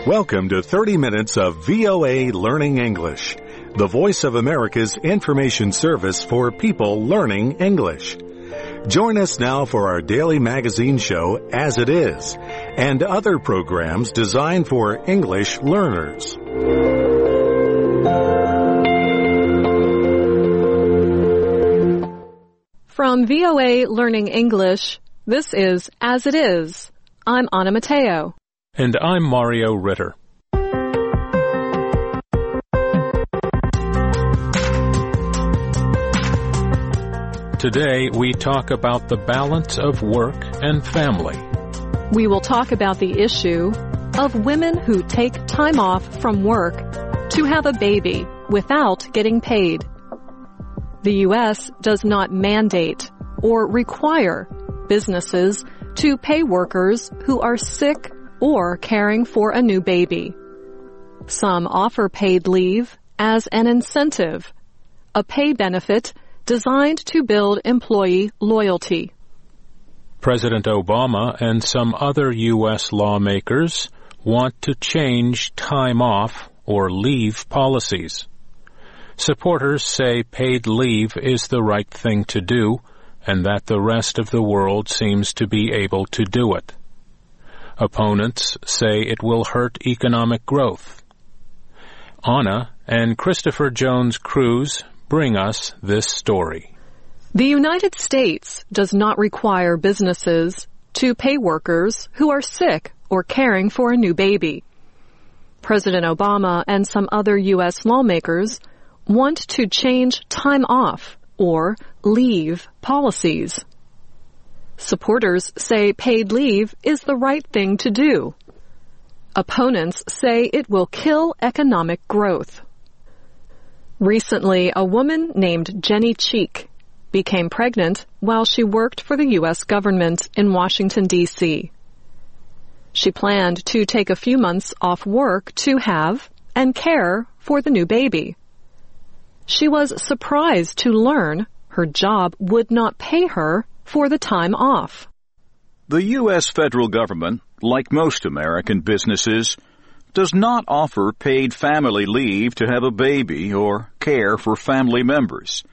Welcome to 30 minutes of VOA Learning English, the voice of America's information service for people learning English. Join us now for our daily magazine show, As It Is, and other programs designed for English learners. From VOA Learning English, this is As It Is. I'm Anna Mateo. And I'm Mario Ritter. Today we talk about the balance of work and family. We will talk about the issue of women who take time off from work to have a baby without getting paid. The U.S. does not mandate or require businesses to pay workers who are sick or caring for a new baby. Some offer paid leave as an incentive, a pay benefit designed to build employee loyalty. President Obama and some other U.S. lawmakers want to change time off or leave policies. Supporters say paid leave is the right thing to do and that the rest of the world seems to be able to do it. Opponents say it will hurt economic growth. Anna and Christopher Jones Cruz bring us this story. The United States does not require businesses to pay workers who are sick or caring for a new baby. President Obama and some other U.S. lawmakers want to change time off or leave policies. Supporters say paid leave is the right thing to do. Opponents say it will kill economic growth. Recently, a woman named Jenny Cheek became pregnant while she worked for the U.S. government in Washington, D.C. She planned to take a few months off work to have and care for the new baby. She was surprised to learn her job would not pay her for the time off. The U.S. federal government, like most American businesses, does not offer paid family leave to have a baby or care for family members.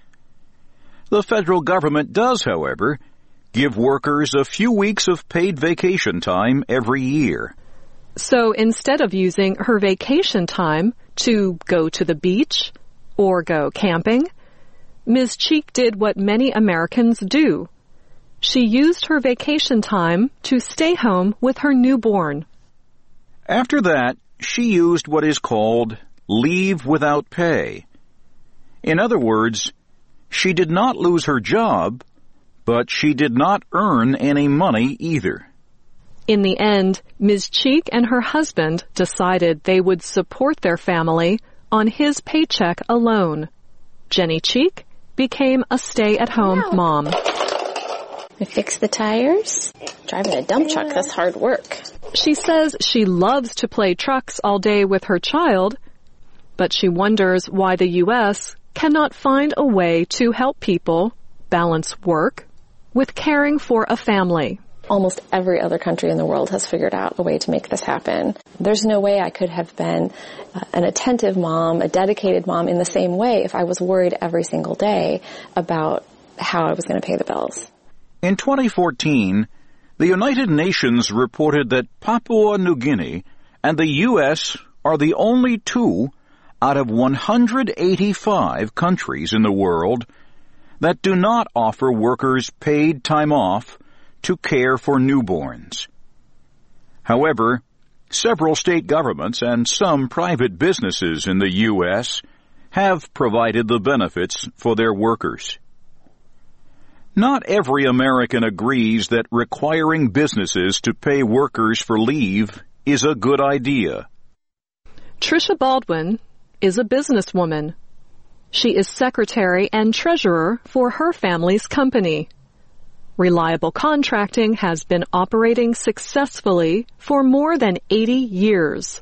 The federal government does, however, give workers a few weeks of paid vacation time every year. So instead of using her vacation time to go to the beach or go camping, Ms. Cheek did what many Americans do. She used her vacation time to stay home with her newborn. After that, she used what is called leave without pay. In other words, she did not lose her job, but she did not earn any money either. In the end, Ms. Cheek and her husband decided they would support their family on his paycheck alone. Jenny Cheek became a stay-at-home mom. I fix the tires. Driving a dump truck, that's hard work. She says she loves to play trucks all day with her child, but she wonders why the U.S. cannot find a way to help people balance work with caring for a family. Almost every other country in the world has figured out a way to make this happen. There's no way I could have been an attentive mom, a dedicated mom in the same way if I was worried every single day about how I was going to pay the bills. In 2014, the United Nations reported that Papua New Guinea and the U.S. are the only two out of 185 countries in the world that do not offer workers paid time off to care for newborns. However, several state governments and some private businesses in the U.S. have provided the benefits for their workers. Not every American agrees that requiring businesses to pay workers for leave is a good idea. Tricia Baldwin is a businesswoman. She is secretary and treasurer for her family's company. Reliable Contracting has been operating successfully for more than 80 years.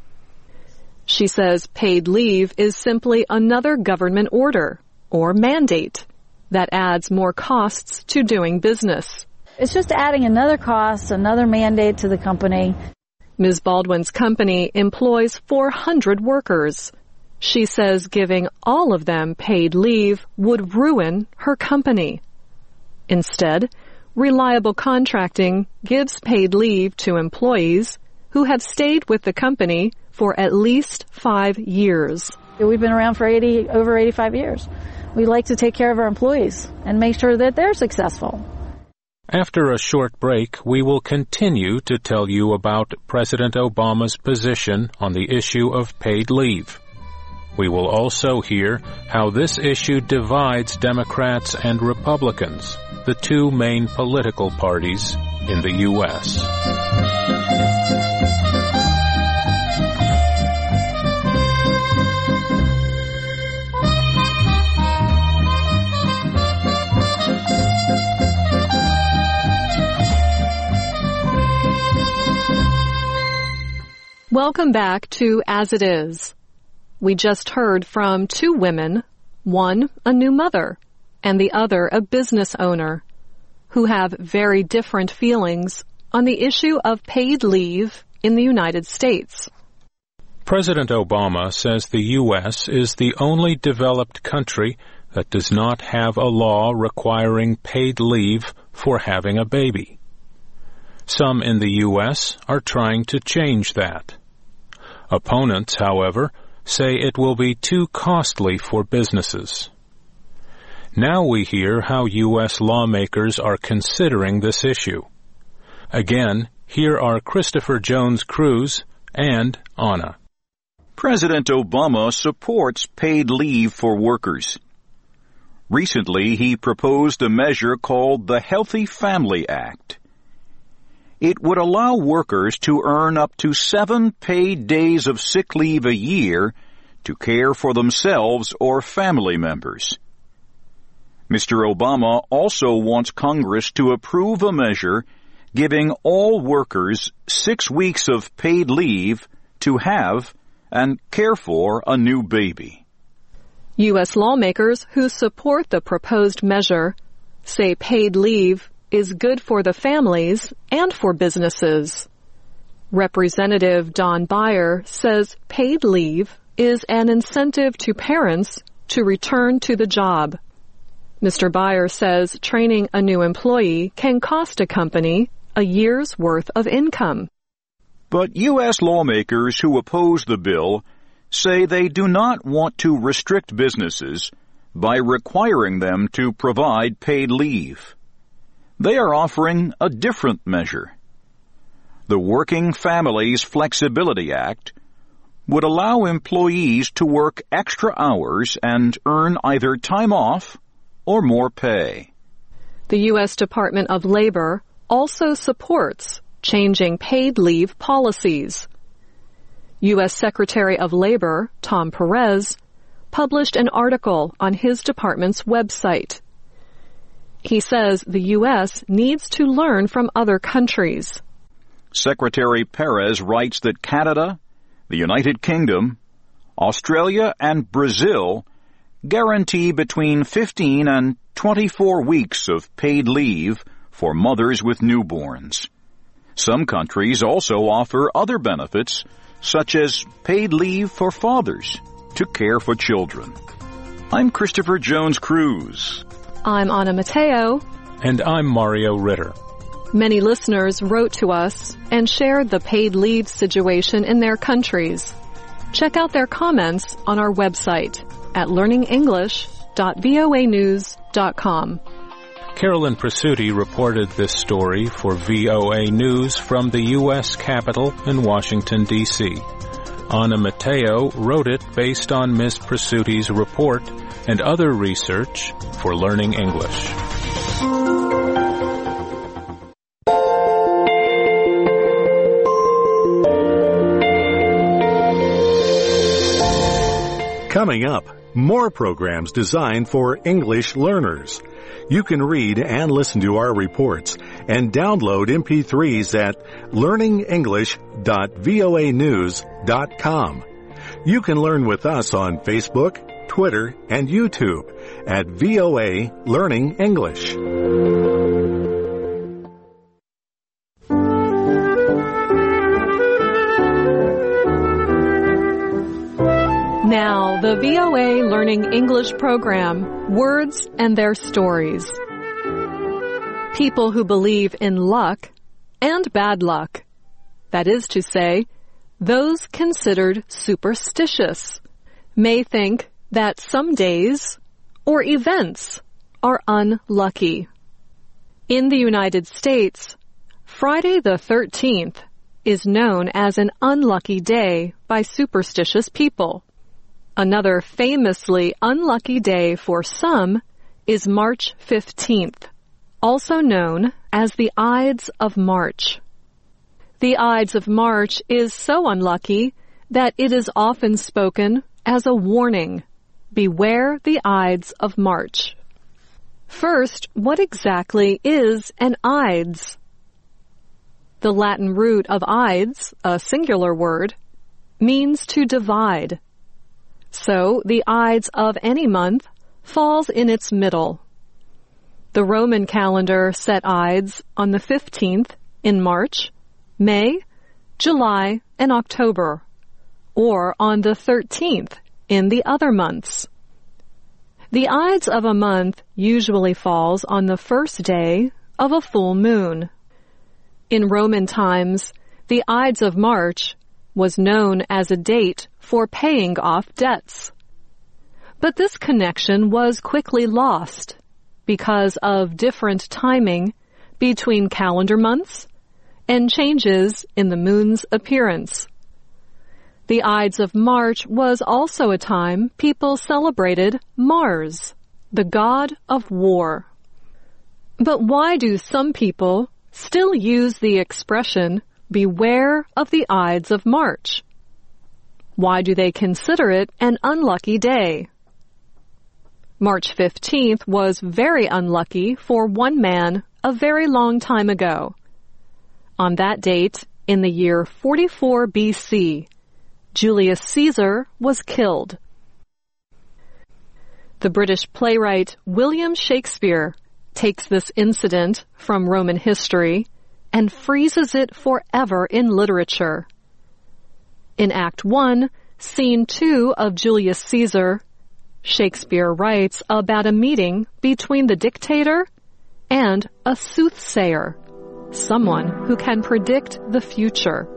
She says paid leave is simply another government order or mandate that adds more costs to doing business. It's just adding another cost, another mandate to the company. Ms. Baldwin's company employs 400 workers. She says giving all of them paid leave would ruin her company. Instead, Reliable Contracting gives paid leave to employees who have stayed with the company for at least 5 years. We've been around for over 85 years. We like to take care of our employees and make sure that they're successful. After a short break, we will continue to tell you about President Obama's position on the issue of paid leave. We will also hear how this issue divides Democrats and Republicans, the two main political parties in the U.S. Welcome back to As It Is. We just heard from two women, one a new mother, and the other a business owner, who have very different feelings on the issue of paid leave in the United States. President Obama says the U.S. is the only developed country that does not have a law requiring paid leave for having a baby. Some in the U.S. are trying to change that. Opponents, however, say it will be too costly for businesses. Now we hear how U.S. lawmakers are considering this issue. Again, here are Christopher Jones Cruz and Anna. President Obama supports paid leave for workers. Recently, he proposed a measure called the Healthy Family Act. It would allow workers to earn up to 7 paid days of sick leave a year to care for themselves or family members. Mr. Obama also wants Congress to approve a measure giving all workers 6 weeks of paid leave to have and care for a new baby. U.S. lawmakers who support the proposed measure say paid leave is good for the families and for businesses. Representative Don Beyer says paid leave is an incentive to parents to return to the job. Mr. Beyer says training a new employee can cost a company a year's worth of income. But U.S. lawmakers who oppose the bill say they do not want to restrict businesses by requiring them to provide paid leave. They are offering a different measure. The Working Families Flexibility Act would allow employees to work extra hours and earn either time off or more pay. The U.S. Department of Labor also supports changing paid leave policies. U.S. Secretary of Labor, Tom Perez, published an article on his department's website. He says the U.S. needs to learn from other countries. Secretary Perez writes that Canada, the United Kingdom, Australia, and Brazil guarantee between 15 and 24 weeks of paid leave for mothers with newborns. Some countries also offer other benefits, such as paid leave for fathers to care for children. I'm Christopher Jones Cruz. I'm Anna Mateo. And I'm Mario Ritter. Many listeners wrote to us and shared the paid leave situation in their countries. Check out their comments on our website at learningenglish.voanews.com. Carolyn Presutti reported this story for VOA News from the U.S. Capitol in Washington, D.C. Anna Mateo wrote it based on Ms. Presutti's report and other research for Learning English. Coming up, more programs designed for English learners. You can read and listen to our reports and download MP3s at learningenglish.voanews.com. You can learn with us on Facebook, Twitter, and YouTube at VOA Learning English. the VOA Learning English program, Words and Their Stories. People who believe in luck and bad luck, that is to say, those considered superstitious, may think that some days or events are unlucky. In the United States, Friday the 13th is known as an unlucky day by superstitious people. Another famously unlucky day for some is March 15th, also known as the Ides of March. The Ides of March is so unlucky that it is often spoken as a warning. Beware the Ides of March. First, what exactly is an Ides? The Latin root of Ides, a singular word, means to divide. So, the Ides of any month falls in its middle. The Roman calendar set Ides on the 15th in March, May, July, and October, or on the 13th in the other months. The Ides of a month usually falls on the first day of a full moon. In Roman times, the Ides of March was known as a date for paying off debts. But this connection was quickly lost because of different timing between calendar months and changes in the moon's appearance. The Ides of March was also a time people celebrated Mars, the god of war. But why do some people still use the expression, beware of the Ides of March? Why do they consider it an unlucky day? March 15th was very unlucky for one man a very long time ago. On that date, in the year 44 BC, Julius Caesar was killed. The British playwright William Shakespeare takes this incident from Roman history and freezes it forever in literature. In Act 1, Scene 2 of Julius Caesar, Shakespeare writes about a meeting between the dictator and a soothsayer, someone who can predict the future.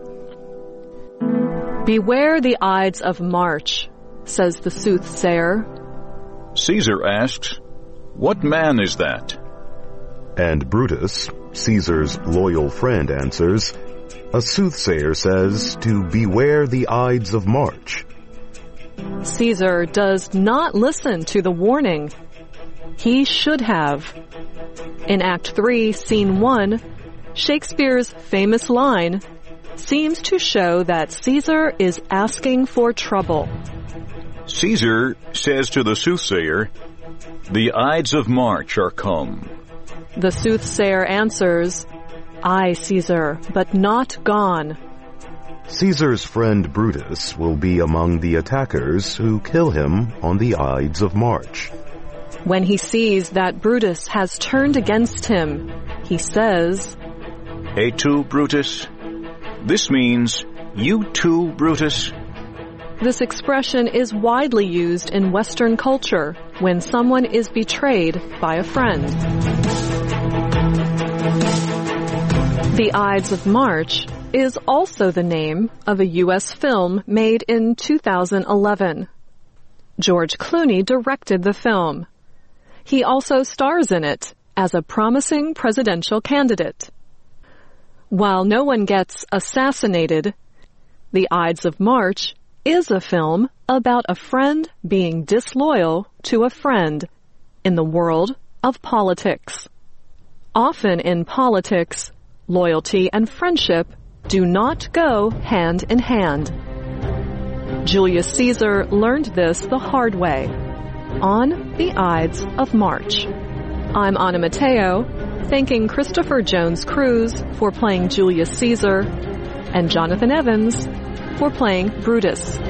Beware the Ides of March, says the soothsayer. Caesar asks, "What man is that?" And Brutus, Caesar's loyal friend, answers, "A soothsayer says to beware the Ides of March." Caesar does not listen to the warning. He should have. In Act 3, Scene 1, Shakespeare's famous line seems to show that Caesar is asking for trouble. Caesar says to the soothsayer, "The Ides of March are come." The soothsayer answers, "Aye, Caesar, but not gone." Caesar's friend Brutus will be among the attackers who kill him on the Ides of March. When he sees that Brutus has turned against him, he says, "Et tu, Brutus?" This means, "You too, Brutus?" This expression is widely used in Western culture when someone is betrayed by a friend. The Ides of March is also the name of a U.S. film made in 2011. George Clooney directed the film. He also stars in it as a promising presidential candidate. While no one gets assassinated, The Ides of March is a film about a friend being disloyal to a friend in the world of politics. Often in politics, loyalty and friendship do not go hand in hand. Julius Caesar learned this the hard way on the Ides of March. I'm Anna Mateo, thanking Christopher Jones Cruz for playing Julius Caesar and Jonathan Evans for playing Brutus.